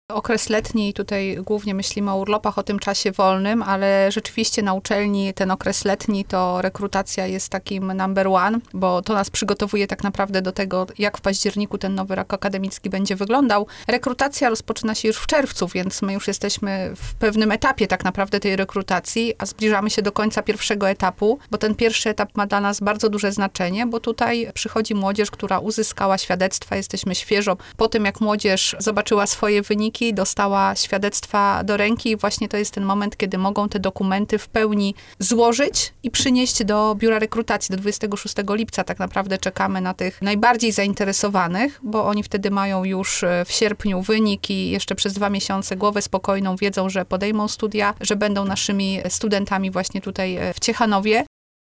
Okres letni, tutaj głównie myślimy o urlopach, o tym czasie wolnym, ale rzeczywiście na uczelni ten okres letni to rekrutacja jest takim number one, bo to nas przygotowuje tak naprawdę do tego, jak w październiku ten nowy rok akademicki będzie wyglądał. Rekrutacja rozpoczyna się już w czerwcu, więc my już jesteśmy w pewnym etapie tak naprawdę tej rekrutacji, a zbliżamy się do końca pierwszego etapu, bo ten pierwszy etap ma dla nas bardzo duże znaczenie, bo tutaj przychodzi młodzież, która uzyskała świadectwa, jesteśmy świeżo po tym, jak młodzież zobaczyła swoje wyniki, dostała świadectwa do ręki i właśnie to jest ten moment, kiedy mogą te dokumenty w pełni złożyć i przynieść do biura rekrutacji. Do 26 lipca tak naprawdę czekamy na tych najbardziej zainteresowanych, bo oni wtedy mają już w sierpniu wynik i jeszcze przez 2 miesiące głowę spokojną wiedzą, że podejmą studia, że będą naszymi studentami właśnie tutaj w Ciechanowie.